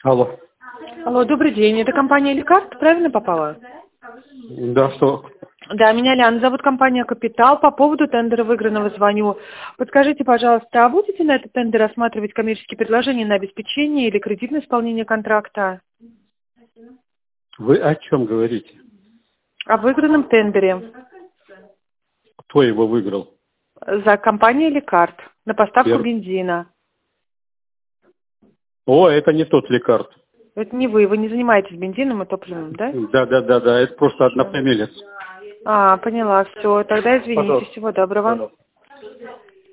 Алло. Алло, добрый день. Это компания Лекарт, правильно попала? Да, что? Да, меня Ляна зовут, компания «Капитал». По поводу тендера выигранного звоню. Подскажите, пожалуйста, а будете на этот тендер рассматривать коммерческие предложения на обеспечение или кредитное исполнение контракта? Вы о чем говорите? О выигранном тендере Кто его выиграл? за компанией Лекарт на поставку Пер- бензина. О, это не тот лекарт. Это не вы не занимаетесь бензином и топливом, да? Да, это просто Всё. однофамилец. А, поняла, все. Тогда извините, Пожалуйста. всего доброго. Пожалуйста.